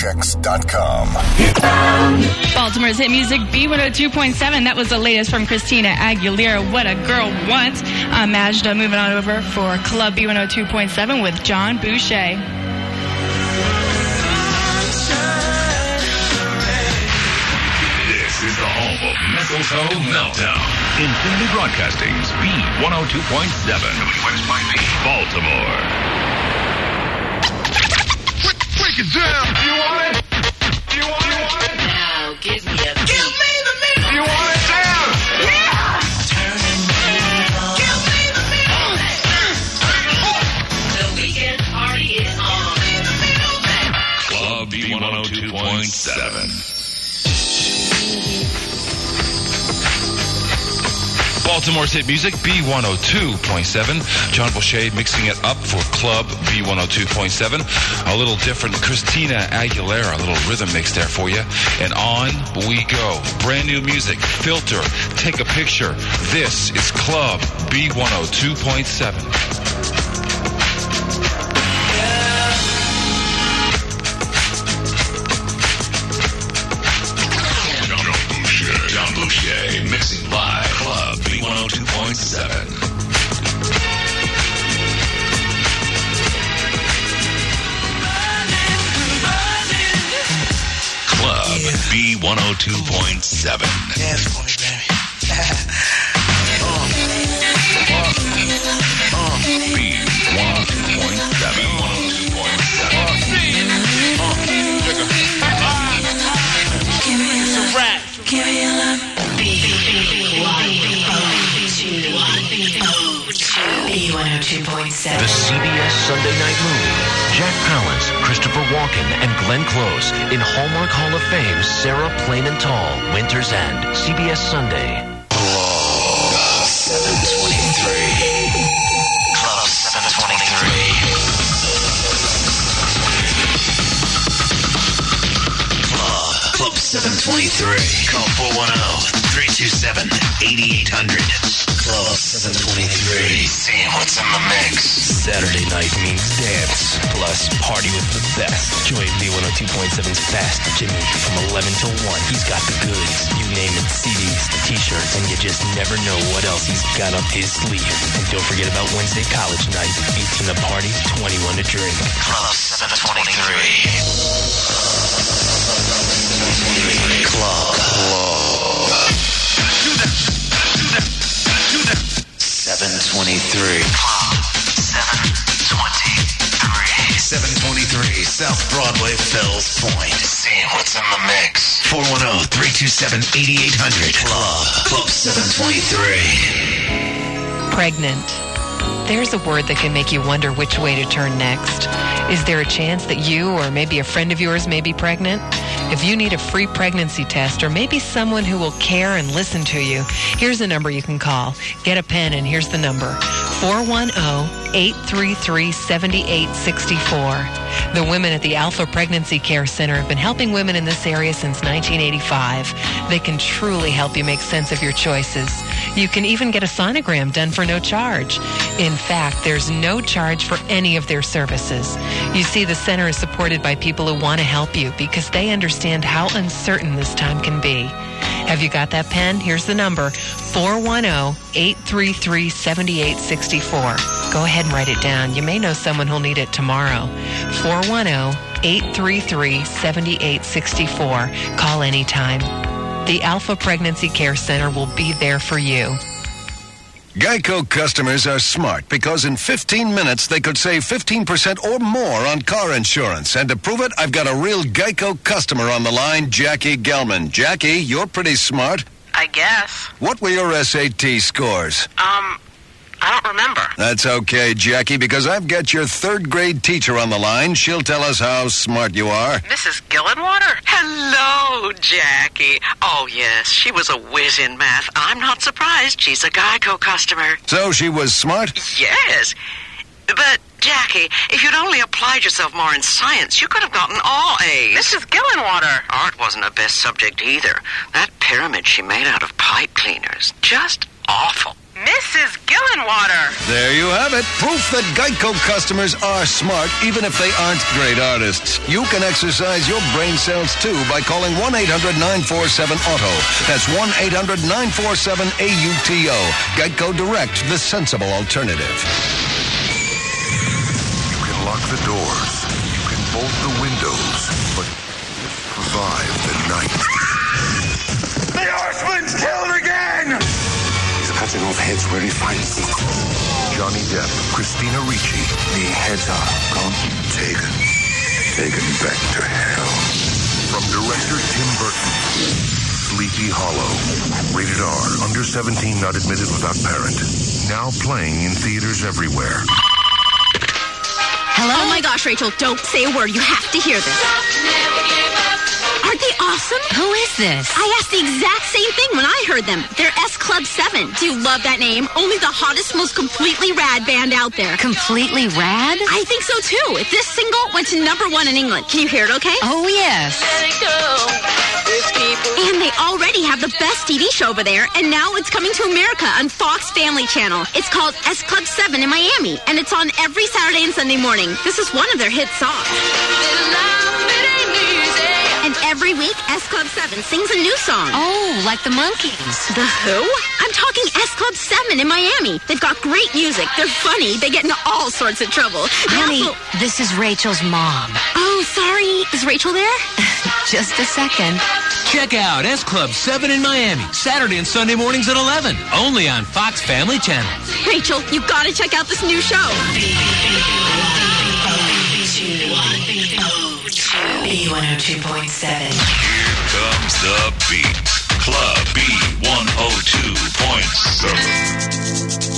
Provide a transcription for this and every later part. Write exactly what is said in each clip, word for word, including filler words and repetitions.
checks dot com. Baltimore's hit music B one oh two point seven. That was the latest from Christina Aguilera, What a Girl Wants. I'm Majda, moving on over for Club B one oh two point seven with John Boucher. This is the home of Mistletoe Meltdown. Infinity Broadcasting's B one oh two point seven. W X Y P, Baltimore. Break it down. You want it? You want it? Now give me a beat. Give me the beat. You want it down? Yeah. Turn it on. Give me the beat. The weekend party is on. Club B one oh two point seven. Baltimore's hit music, B one oh two point seven. John Boucher mixing it up for Club B one oh two point seven. A little different Christina Aguilera, a little rhythm mix there for you. And on we go. Brand new music, Filter, Take a Picture. This is Club B one oh two point seven. John Boucher mixing live Club B one oh two point seven. Club B one oh two point seven. Dance for me, baby. B one oh two point seven. one oh two point seven. It's a rap. Give me a love. B one oh two point seven. The C B S Sunday Night Movie. Jack Palance, Christopher Walken, and Glenn Close in Hallmark Hall of Fame, Sarah Plain and Tall, Winter's End. C B S Sunday. Club seven twenty-three. Club seven twenty-three. Club. Club seven twenty-three. Call four one zero, three two seven, eight eight hundred. Club seven twenty-three. Seeing what's in the mix. Saturday night means dance, plus party with the best. Join B one oh two point seven's Fast Jimmy from eleven till one. He's got the goods. You name it, C Ds, t-shirts, and you just never know what else he's got up his sleeve. And don't forget about Wednesday college night. eighteen to party, twenty-one to drink. Club seven twenty-three. Club. Club. seven twenty-three. Club seven twenty-three. seven twenty-three South Broadway, Fells Point. Seeing what's in the mix. four one zero, three two seven, eight eight hundred. Club. Club seven twenty-three. Pregnant. There's a word that can make you wonder which way to turn next. Is there a chance that you or maybe a friend of yours may be pregnant? If you need a free pregnancy test or maybe someone who will care and listen to you, here's a number you can call. Get a pen and here's the number. four one zero, eight three three, seven eight six four. The women at the Alpha Pregnancy Care Center have been helping women in this area since nineteen eighty-five. They can truly help you make sense of your choices. You can even get a sonogram done for no charge. In fact, there's no charge for any of their services. You see, the center is supported by people who want to help you because they understand how uncertain this time can be. Have you got that pen? Here's the number, four one zero, eight three three, seven eight six four. Go ahead and write it down. You may know someone who'll need it tomorrow. four one zero, eight three three, seven eight six four. Call anytime. The Alpha Pregnancy Care Center will be there for you. Geico customers are smart because in fifteen minutes they could save fifteen percent or more on car insurance. And to prove it, I've got a real Geico customer on the line, Jackie Gelman. Jackie, you're pretty smart. I guess. What were your S A T scores? Um, I don't remember. That's okay, Jackie, because I've got your third grade teacher on the line. She'll tell us how smart you are. Missus Gillenwater? Hello, Jackie. Oh, yes, she was a whiz in math. I'm not surprised. She's a Geico customer. So she was smart? Yes. But, Jackie, if you'd only applied yourself more in science, you could have gotten all A's. Missus Gillenwater. Art wasn't her best subject either. That pyramid she made out of pipe cleaners. Just awful. This is Gillenwater. There you have it. Proof that Geico customers are smart, even if they aren't great artists. You can exercise your brain cells, too, by calling one eight hundred nine four seven auto. That's one eight hundred nine four seven A U T O. Geico Direct, the sensible alternative. You can lock the doors. You can bolt the windows. But survive the night. The Horseman's killed again! He's cutting off heads where he finds them. Johnny Depp, Christina Ricci. The heads are gone. Taken. Taken back to hell. From director Tim Burton. Sleepy Hollow. Rated R. Under seventeen, not admitted without parent. Now playing in theaters everywhere. Hello? Oh my gosh, Rachel, don't say a word. You have to hear this. Aren't they awesome? Who is this? I asked the exact same thing when I heard them. They're S Club seven. Do you love that name? Only the hottest, most completely rad band out there. Completely rad? I think so too. This single went to number one in England. Can you hear it okay? Oh, yes. And they already have the best T V show over there, and now it's coming to America on Fox Family Channel. It's called S Club seven in Miami, and it's on every Saturday and Sunday morning. This is one of their hit songs. And every week, S Club seven sings a new song. Oh, like the Monkees. The Who? I'm talking S Club seven in Miami. They've got great music. They're funny. They get into all sorts of trouble. Honey, also... this is Rachel's mom. Oh, sorry. Is Rachel there? Just a second. Check out S Club seven in Miami, Saturday and Sunday mornings at eleven, only on Fox Family Channel. Rachel, you gotta check out this new show. B one oh two point seven. Here comes the beat. Club B one oh two point seven.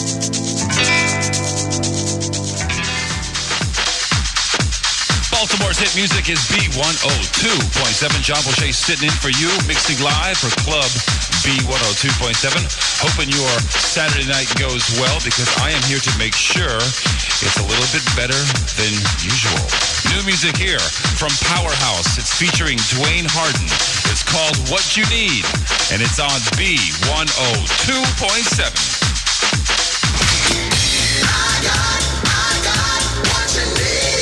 Baltimore's hit music is B one oh two point seven. John Boucher sitting in for you, mixing live for Club B one oh two point seven. Hoping your Saturday night goes well, because I am here to make sure it's a little bit better than usual. New music here from Powerhouse. It's featuring Dwayne Harden. It's called What You Need, and it's on B one oh two point seven. I got, I got what you need.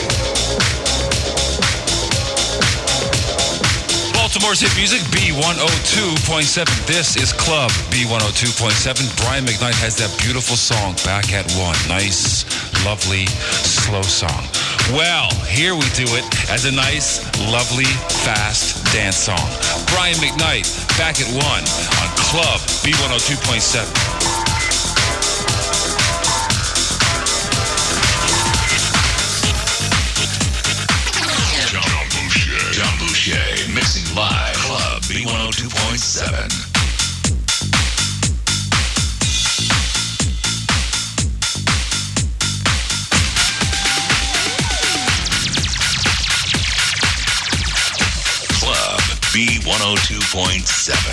Baltimore's hit music, B one oh two point seven. This is Club B one oh two point seven. Brian McKnight has that beautiful song, Back at One. Nice, lovely, slow song. Well, here we do it as a nice, lovely, fast dance song. Brian McKnight, Back at One on Club B one oh two point seven. John Boucher. John Boucher, mixing live. Club B one oh two point seven. Club B one oh two point seven.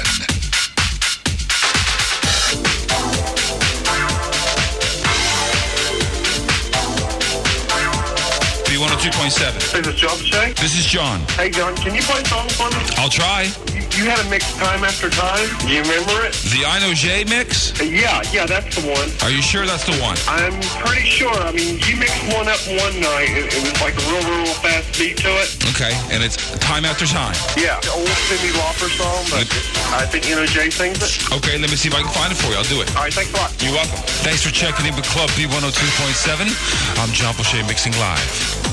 B one oh two point seven. Hey, this is John Boucher? This is John. Hey, John, can you play a song for me? I'll try. You, you had a mix Time After Time. Do you remember it? The I Know J mix? Uh, yeah, yeah, that's the one. Are you sure that's the one? I'm pretty sure. I mean, you mixed one up one night. It, it was like a real, real fast beat to it. Okay, and it's Time After Time. Yeah, the old Cyndi Lauper song, but I think you know Jay sings it. Okay, let me see if I can find it for you. I'll do it. All right, thanks a lot. You're welcome. Thanks for checking in with Club B one oh two point seven. I'm John Boucher, mixing live.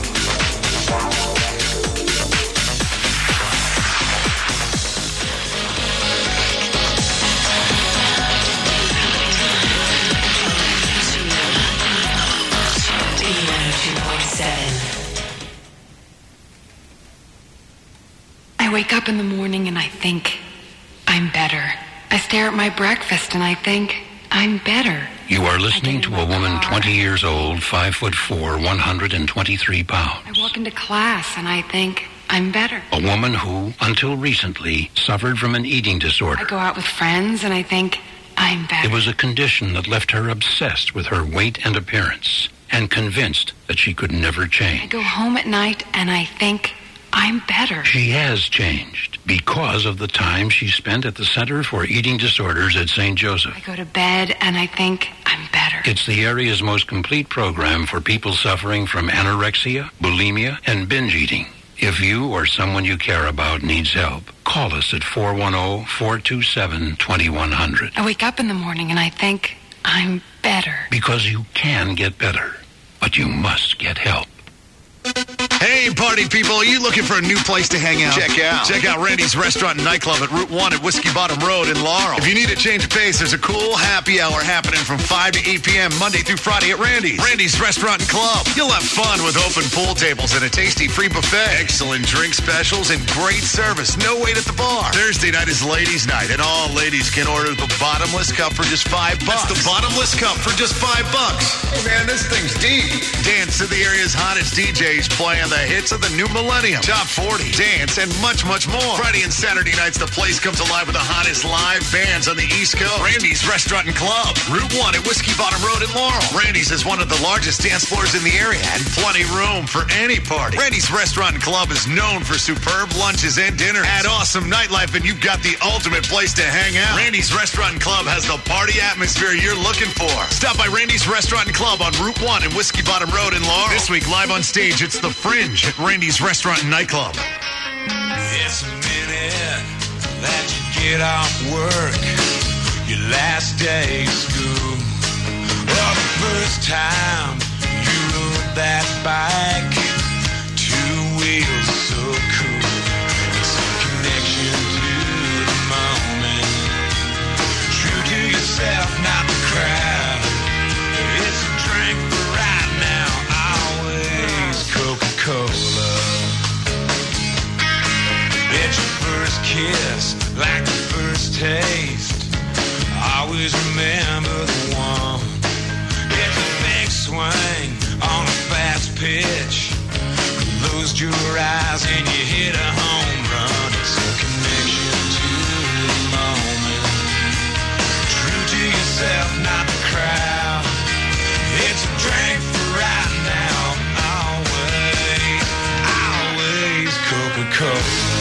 I wake up in the morning and I think, I'm better. I stare at my breakfast and I think, I'm better. You are listening to a woman twenty years old, five foot four, one hundred twenty-three pounds. I walk into class and I think, I'm better. A woman who, until recently, suffered from an eating disorder. I go out with friends and I think, I'm better. It was a condition that left her obsessed with her weight and appearance, and convinced that she could never I change. go home at night and I think, I'm better. She has changed because of the time she spent at the Center for Eating Disorders at Saint Joseph. I go to bed and I think I'm better. It's the area's most complete program for people suffering from anorexia, bulimia, and binge eating. If you or someone you care about needs help, call us at four one zero, four two seven, two one zero zero. I wake up in the morning and I think I'm better. Because you can get better, but you must get help. Hey, party people, are you looking for a new place to hang out? Check out. Check out Randy's Restaurant and Nightclub at Route one at Whiskey Bottom Road in Laurel. If you need a change of pace, there's a cool happy hour happening from five to eight p.m. Monday through Friday at Randy's. Randy's Restaurant and Club. You'll have fun with open pool tables and a tasty free buffet. Excellent drink specials and great service. No wait at the bar. Thursday night is ladies' night, and all ladies can order the bottomless cup for just five bucks. That's the bottomless cup for just five bucks. Hey, man, this thing's deep. Dance to the area's hottest D Js playing the hits of the new millennium, Top forty, dance, and much, much more. Friday and Saturday nights, the place comes alive with the hottest live bands on the East Coast. Randy's Restaurant and Club, Route one at Whiskey Bottom Road in Laurel. Randy's is one of the largest dance floors in the area and plenty room for any party. Randy's Restaurant and Club is known for superb lunches and dinners. Add awesome nightlife and you've got the ultimate place to hang out. Randy's Restaurant and Club has the party atmosphere you're looking for. Stop by Randy's Restaurant and Club on Route one in Whiskey Bottom Road in Laurel. This week, live on stage, it's The Fringe at Randy's Restaurant and Nightclub. It's a minute that you get off work, your last day of school, or the first time you rode that bike, two wheels so cool. It's a connection to the moment, true to yourself, not the crowd. It's a drink for right now, always Coca-Cola. It's your first kiss, like the first taste. Always remember the one. It's a big swing on a fast pitch. Closed your eyes and you hit a home run. It's a connection to the moment. True to yourself, not the crowd. It's a drink for right now. Always, always Coca-Cola.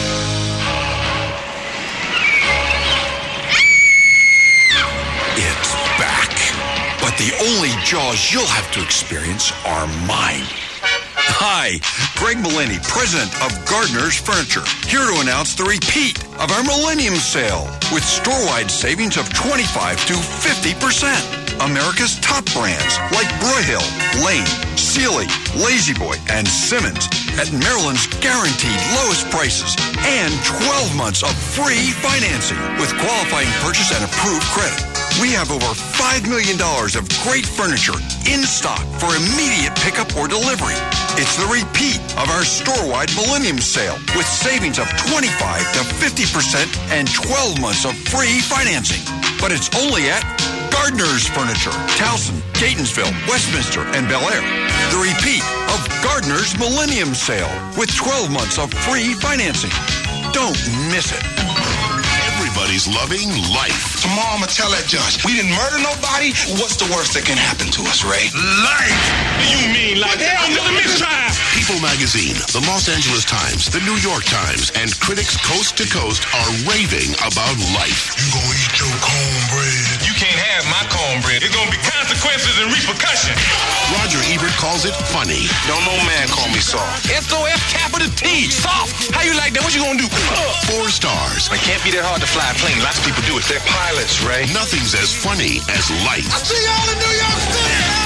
It's back. But the only Jaws you'll have to experience are mine. Hi, Greg Malini, president of Gardner's Furniture, here to announce the repeat of our Millennium Sale with store-wide savings of twenty-five to fifty percent. America's top brands like Broyhill, Lane, Sealy, La-Z-Boy, and Simmons at Maryland's guaranteed lowest prices and twelve months of free financing with qualifying purchase and approved credit. We have over five million dollars of great furniture in stock for immediate pickup or delivery. It's the repeat of our store-wide Millennium Sale with savings of twenty-five to fifty percent and twelve months of free financing. But it's only at Gardner's Furniture, Towson, Catonsville, Westminster, and Bel Air. The repeat of Gardner's Millennium Sale with twelve months of free financing. Don't miss it. Everybody's loving life. Tomorrow I'm going to tell that judge, we didn't murder nobody. What's the worst that can happen to us, Ray? Life! You mean like that? Another mistrial! People Magazine, the Los Angeles Times, the New York Times, and critics coast to coast are raving about life. You gonna eat your cornbread? You can't have my cornbread. There's gonna be consequences and repercussions. Roger Ebert calls it funny. Don't no man call me soft. S O F capital T. Soft. How you like that? What you gonna do? Four stars. It can't be that hard to fly a plane. Lots of people do it. They're pilots, Ray. Nothing's as funny as life. I'll see y'all in New York City.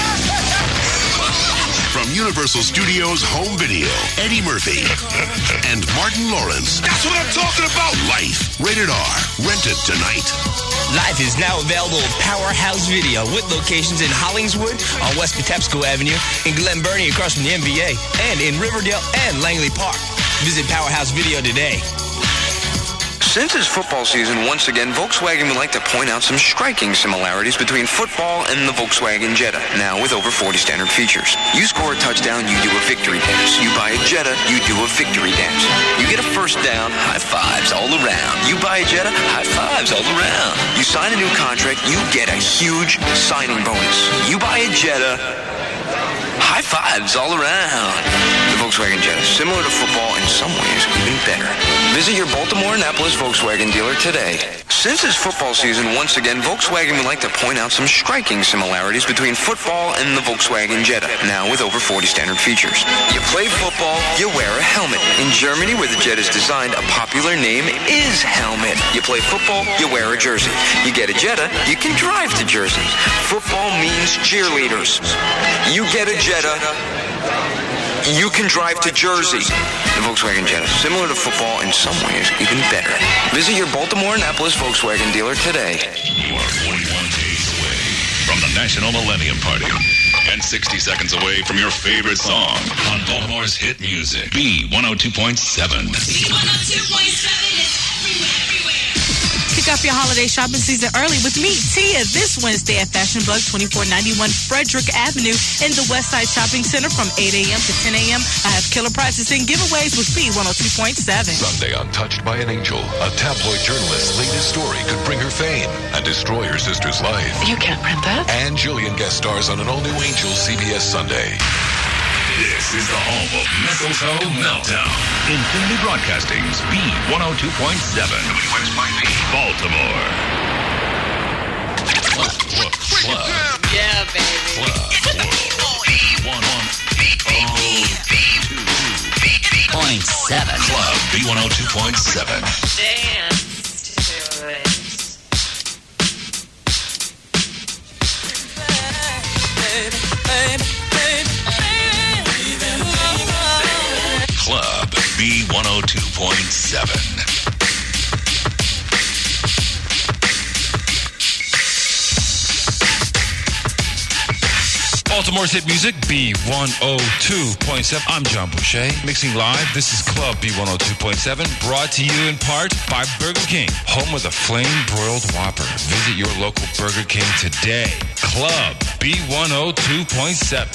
From Universal Studios Home Video, Eddie Murphy and Martin Lawrence. That's what I'm talking about. Life. Rated R. Rented tonight. Life is now available at Powerhouse Video with locations in Hollingswood on West Patapsco Avenue, in Glen Burnie across from the N B A, and in Riverdale and Langley Park. Visit Powerhouse Video today. Since it's football season once again, Volkswagen would like to point out some striking similarities between football and the Volkswagen Jetta, now with over forty standard features. You score a touchdown, you do a victory dance. You buy a Jetta, you do a victory dance. You get a first down, high fives all around. You buy a Jetta, high fives all around. You sign a new contract, you get a huge signing bonus. You buy a Jetta, high fives all around. The Volkswagen Jetta, similar to football, in some ways even better. Visit your Baltimore Annapolis Volkswagen dealer today. Since it's football season, once again, Volkswagen would like to point out some striking similarities between football and the Volkswagen Jetta, now with over forty standard features. You play football, you wear a helmet. In Germany, where the Jetta is designed, a popular name is helmet. You play football, you wear a jersey. You get a Jetta, you can drive to Jersey. Football means cheerleaders. You get a Jetta, you can drive to Jersey. The Volkswagen Jetta, similar to football, in some ways even better. Visit your Baltimore Annapolis Volkswagen dealer today. You are forty-one days away from the National Millennium Party and sixty seconds away from your favorite song on Baltimore's hit music. B one oh two point seven. B one oh two point seven is everywhere, everywhere. Kick off your holiday shopping season early with me, Tia, this Wednesday at Fashion Bug, twenty-four ninety-one Frederick Avenue in the Westside Shopping Center from eight a.m. to ten a.m. I have killer prices and giveaways with B one oh two point seven. Sunday on Touched by an Angel, a tabloid journalist's latest story could bring her fame and destroy her sister's life. You can't print that. Ann Jillian guest stars on an all-new Angel C B S Sunday. This is the home of Mistletoe Meltdown. Infinity Broadcasting's B one oh two point seven. West Miami, Baltimore. Club, club, club. Yeah, baby. Club, world. B one oh two Point seven. Club B one oh two point seven. Dance to it. Baby, baby, baby. Club B one oh two point seven. Baltimore's hit music, B one oh two point seven. I'm John Boucher, mixing live. This is Club B one oh two point seven, brought to you in part by Burger King, home of the flame-broiled Whopper. Visit your local Burger King today. Club B one oh two point seven.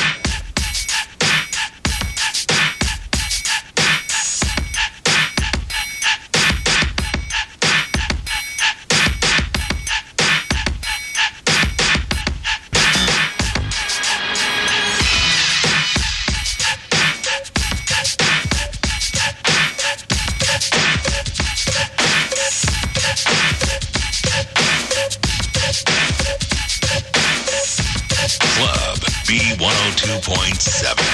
Club B one oh two point seven.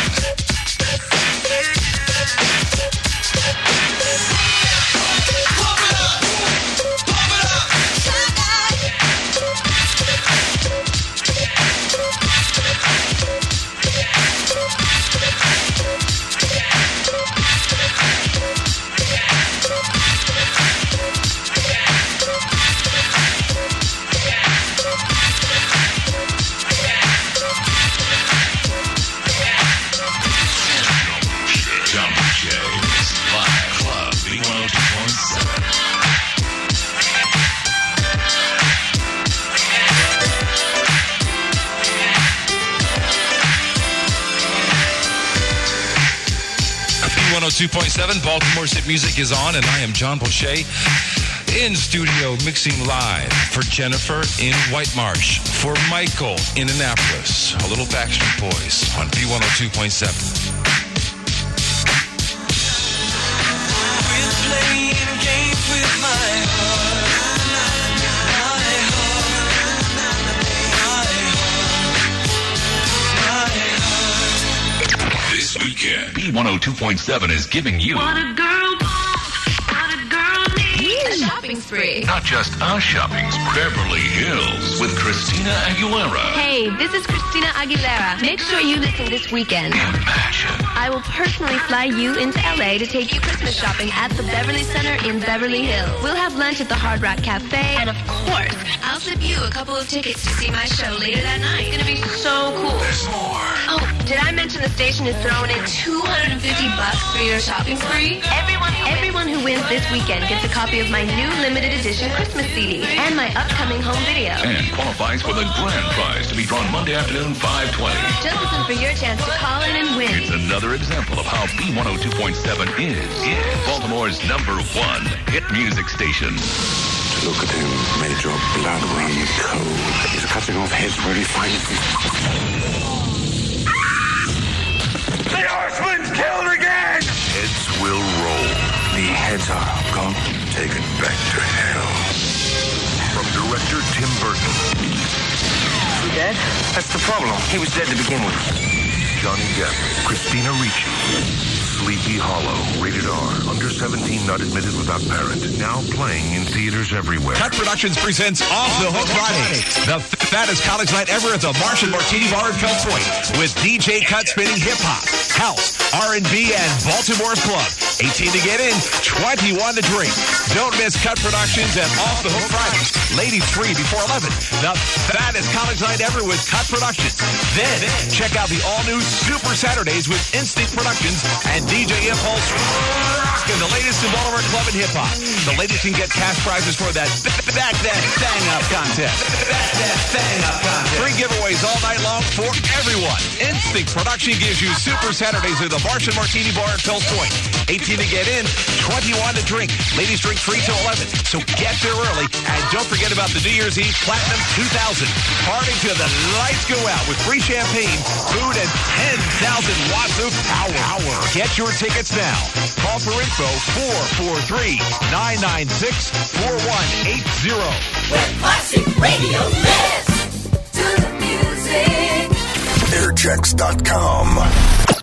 one oh two point seven, Baltimore's hit music is on, and I am John Boucher in studio mixing live for Jennifer in White Marsh, for Michael in Annapolis, a little Backstreet Boys on B one oh two point seven. We're playing games with my heart, my heart, my heart, my heart. This weekend, B one oh two point seven is giving you What a girl wants, what a girl needs. A shopping spree. not just a shopping spree, Beverly Hills with Christina Aguilera. Hey, this is Christina Aguilera. Make sure you listen this weekend. I will personally fly you into L A to take you Christmas shopping at the Beverly Center in Beverly Hills. We'll have lunch at the Hard Rock Cafe, and of course, I'll flip you a couple of tickets to see my show later that night. It's gonna be so cool. There's more. Oh, did I mention the station is throwing in two hundred fifty bucks for your shopping spree? Everyone who Everyone who wins this weekend gets a copy of my new limited edition Christmas C D and my upcoming home video. And qualifies for the grand prize to be drawn Monday afternoon, five twenty. Just listen for your chance to call in and win. It's another example of how B one oh two point seven is, is Baltimore's number one hit music station. To look at him made your blood run cold. He's cutting off heads where he finds them. The Horseman's killed again! heads are gone, taken back to hell. From director Tim Burton. See, Dad? That's the problem. He was dead to begin with. Johnny Depp, Christina Ricci. Sleepy Hollow, rated R. Under seventeen, not admitted without parent. Now playing in theaters everywhere. Cut Productions presents Off the Hook Friday, the fattest college night ever at the Martian Martini Bar in Fells Point, with D J Cut spinning hip-hop, house, R and B, and Baltimore's Club. eighteen to get in, twenty-one to drink. Don't miss Cut Productions and Off the Hook Friday. Ladies free before eleven. The fattest college night ever with Cut Productions. Then, check out the all-new Super Saturdays with Instinct Productions and D J Impulse rocking the latest in Baltimore Club and hip-hop. The ladies can get cash prizes for that Back That Bang Up contest. Back That Bang Up contest. Free giveaways all night long for everyone. Instinct Production gives you Super Saturdays at the Martian Martini Bar at Fells Point. eighteen to get in, twenty-one to drink. Ladies drink free till eleven, so get there early. And don't forget about the New Year's Eve Platinum two thousand. Party till the lights go out with free champagne, food, and ten thousand watts of power. Get your tickets now. Call for info four four three, nine nine six, four one eight zero. Where classic radio lives. To the music. airchecks dot com.